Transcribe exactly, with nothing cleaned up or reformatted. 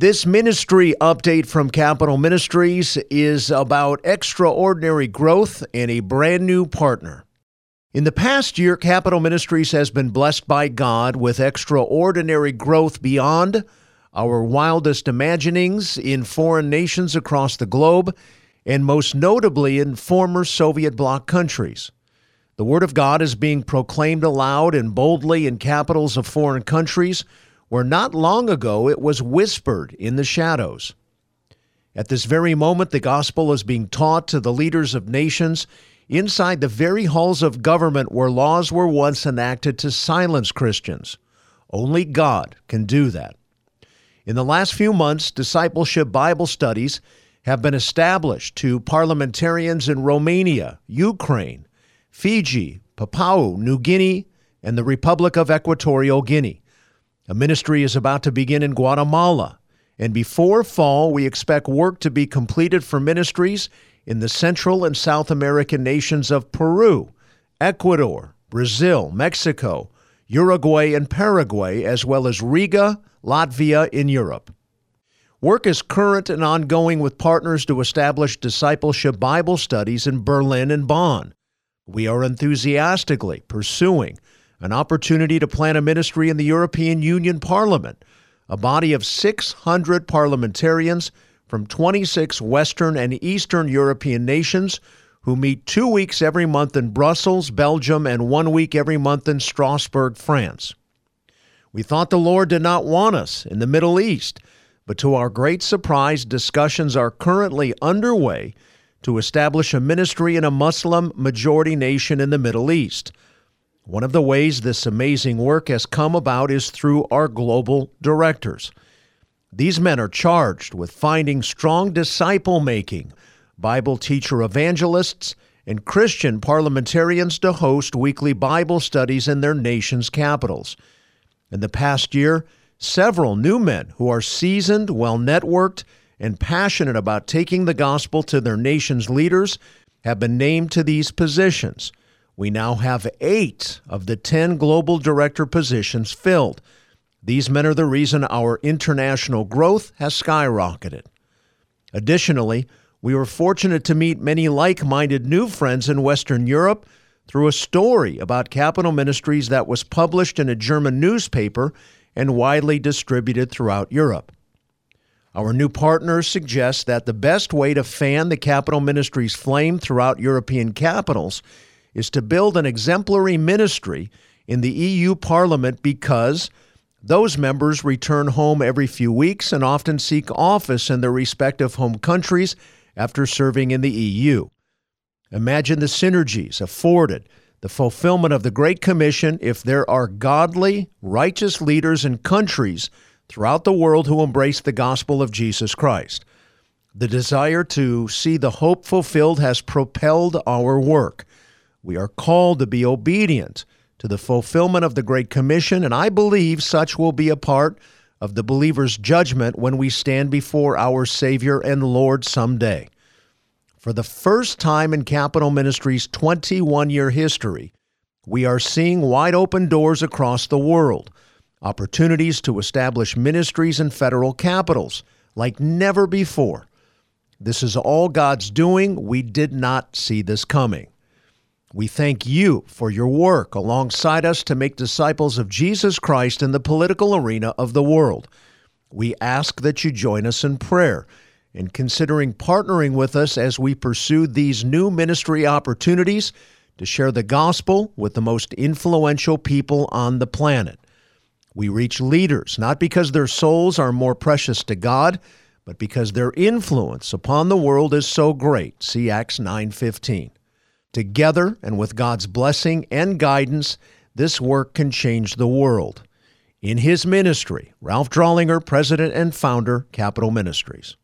This ministry update from Capital Ministries is about extraordinary growth and a brand new partner. In the past year, Capital Ministries has been blessed by God with extraordinary growth beyond our wildest imaginings in foreign nations across the globe, and most notably in former Soviet bloc countries. The Word of God is being proclaimed aloud and boldly in capitals of foreign countries, where not long ago it was whispered in the shadows. At this very moment, the gospel is being taught to the leaders of nations inside the very halls of government where laws were once enacted to silence Christians. Only God can do that. In the last few months, discipleship Bible studies have been established to parliamentarians in Romania, Ukraine, Fiji, Papua New Guinea, and the Republic of Equatorial Guinea. A ministry is about to begin in Guatemala, and before fall, we expect work to be completed for ministries in the Central and South American nations of Peru, Ecuador, Brazil, Mexico, Uruguay, and Paraguay, as well as Riga, Latvia in Europe. Work is current and ongoing with partners to establish discipleship Bible studies in Berlin and Bonn. We are enthusiastically pursuing an opportunity to plant a ministry in the European Union Parliament, a body of six hundred parliamentarians from twenty-six Western and Eastern European nations who meet two weeks every month in Brussels, Belgium, and one week every month in Strasbourg, France. We thought the Lord did not want us in the Middle East, but to our great surprise, discussions are currently underway to establish a ministry in a Muslim-majority nation in the Middle East. One of the ways this amazing work has come about is through our global directors. These men are charged with finding strong disciple-making, Bible teacher evangelists, and Christian parliamentarians to host weekly Bible studies in their nation's capitals. In the past year, several new men who are seasoned, well-networked, and passionate about taking the gospel to their nation's leaders have been named to these positions. We now have eight of the ten global director positions filled. These men are the reason our international growth has skyrocketed. Additionally, we were fortunate to meet many like-minded new friends in Western Europe through a story about Capital Ministries that was published in a German newspaper and widely distributed throughout Europe. Our new partners suggest that the best way to fan the Capital Ministries flame throughout European capitals is to build an exemplary ministry in the E U Parliament because those members return home every few weeks and often seek office in their respective home countries after serving in the E U. Imagine the synergies afforded, the fulfillment of the Great Commission if there are godly, righteous leaders in countries throughout the world who embrace the gospel of Jesus Christ. The desire to see the hope fulfilled has propelled our work. We are called to be obedient to the fulfillment of the Great Commission, and I believe such will be a part of the believer's judgment when we stand before our Savior and Lord someday. For the first time in Capital Ministries' twenty-one-year history, we are seeing wide open doors across the world, opportunities to establish ministries in federal capitals like never before. This is all God's doing. We did not see this coming. We thank you for your work alongside us to make disciples of Jesus Christ in the political arena of the world. We ask that you join us in prayer in considering partnering with us as we pursue these new ministry opportunities to share the gospel with the most influential people on the planet. We reach leaders not because their souls are more precious to God, but because their influence upon the world is so great. See Acts nine fifteen. Together and with God's blessing and guidance, this work can change the world. In his ministry, Ralph Drollinger, President and Founder, Capital Ministries.